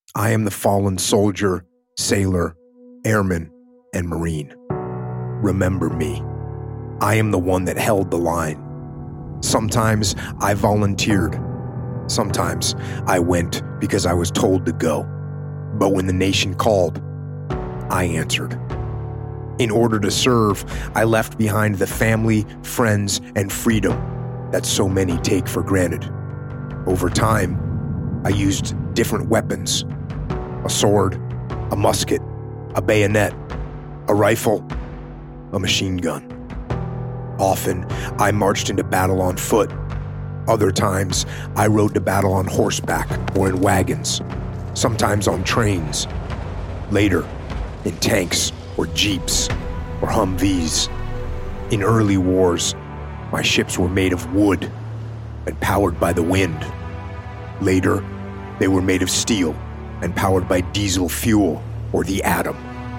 I am the fallen soldier, sailor, airman, and Marine. Remember me. I am the one that held the line. Sometimes I volunteered. Sometimes I went because I was told to go. But when the nation called, I answered. In order to serve, I left behind the family, friends, and freedom that so many take for granted. Over time, I used different weapons: a sword, a musket, a bayonet, a rifle, a machine gun. Often, I marched into battle on foot. Other times, I rode to battle on horseback or in wagons, sometimes on trains. Later, in tanks or jeeps or Humvees. In early wars, my ships were made of wood and powered by the wind. Later, they were made of steel and powered by diesel fuel or the atom.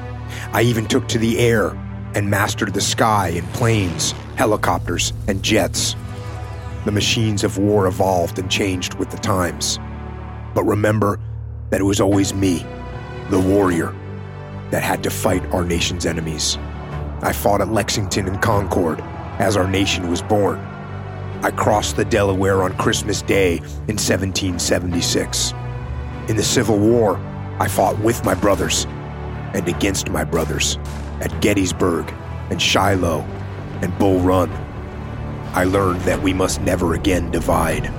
I even took to the air and mastered the sky in planes, helicopters, and jets. The machines of war evolved and changed with the times. But remember that it was always me, the warrior, that had to fight our nation's enemies. I fought at Lexington and Concord as our nation was born. I crossed the Delaware on Christmas Day in 1776. In the Civil War, I fought with my brothers and against my brothers at Gettysburg and Shiloh and Bull Run. I learned that we must never again divide.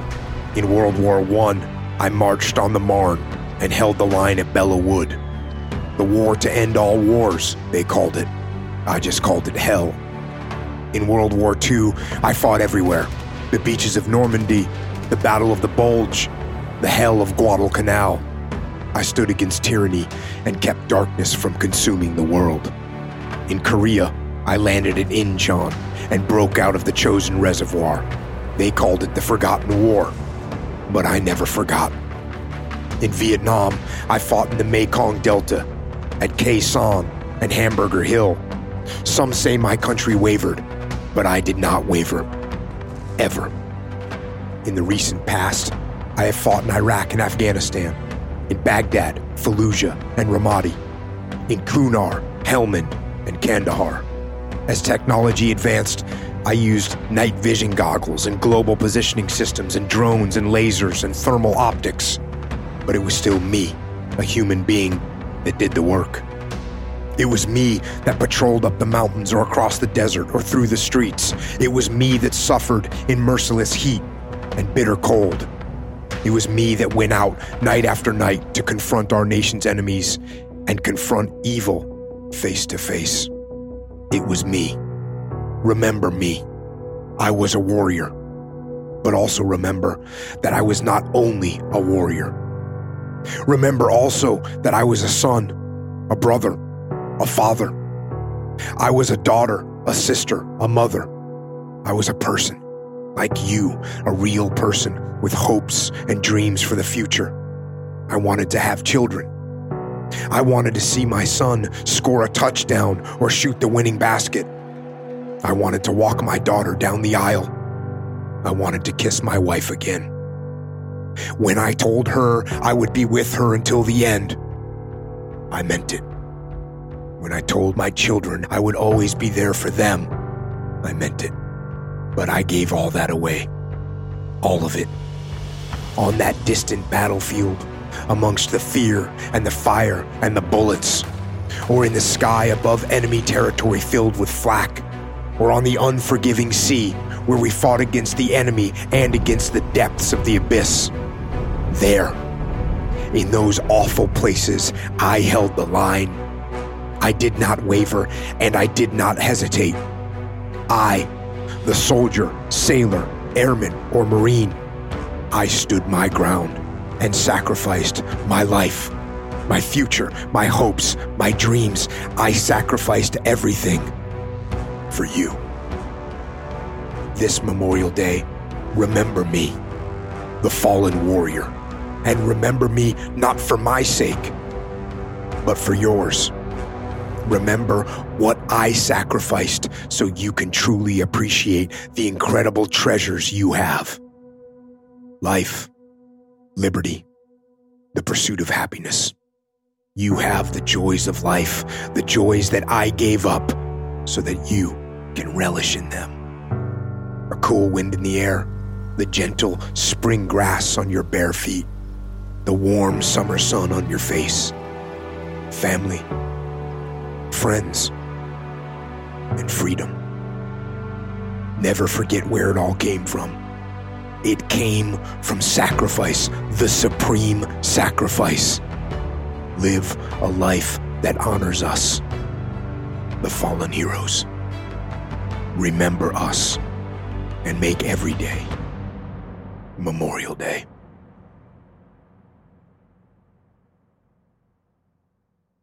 In World War I, I marched on the Marne and held the line at Belleau Wood. The war to end all wars, they called it. I just called it hell. In World War II, I fought everywhere. The beaches of Normandy, the Battle of the Bulge, the hell of Guadalcanal. I stood against tyranny and kept darkness from consuming the world. In Korea, I landed at Incheon and broke out of the Chosin Reservoir. They called it the Forgotten War, but I never forgot. In Vietnam, I fought in the Mekong Delta, at Khe Sanh and Hamburger Hill. Some say my country wavered, but I did not waver. Ever. In the recent past, I have fought in Iraq and Afghanistan, in Baghdad, Fallujah, and Ramadi, in Kunar, Helmand, and Kandahar. As technology advanced, I used night vision goggles and global positioning systems and drones and lasers and thermal optics. But it was still me, a human being, that did the work. It was me that patrolled up the mountains or across the desert or through the streets. It was me that suffered in merciless heat and bitter cold. It was me that went out night after night to confront our nation's enemies and confront evil face to face. It was me. Remember me. I was a warrior. But also remember that I was not only a warrior. Remember also that I was a son, a brother, a father. I was a daughter, a sister, a mother. I was a person, like you, a real person with hopes and dreams for the future. I wanted to have children. I wanted to see my son score a touchdown or shoot the winning basket. I wanted to walk my daughter down the aisle. I wanted to kiss my wife again. When I told her I would be with her until the end, I meant it. When I told my children I would always be there for them, I meant it. But I gave all that away. All of it. On that distant battlefield, amongst the fear and the fire and the bullets, or in the sky above enemy territory filled with flak, or on the unforgiving sea where we fought against the enemy and against the depths of the abyss. There, in those awful places, I held the line. I did not waver, and I did not hesitate. I, the soldier, sailor, airman, or Marine, I stood my ground and sacrificed my life, my future, my hopes, my dreams. I sacrificed everything for you. This Memorial Day, remember me, the fallen warrior, and remember me not for my sake, but for yours. Remember what I sacrificed so you can truly appreciate the incredible treasures you have. Life, liberty, the pursuit of happiness. You have the joys of life, the joys that I gave up so that you can relish in them. A cool wind in the air, the gentle spring grass on your bare feet, the warm summer sun on your face, family, friends, and freedom. Never forget where it all came from. It came from sacrifice, the supreme sacrifice. Live a life that honors us, the fallen heroes. Remember us and make every day Memorial Day.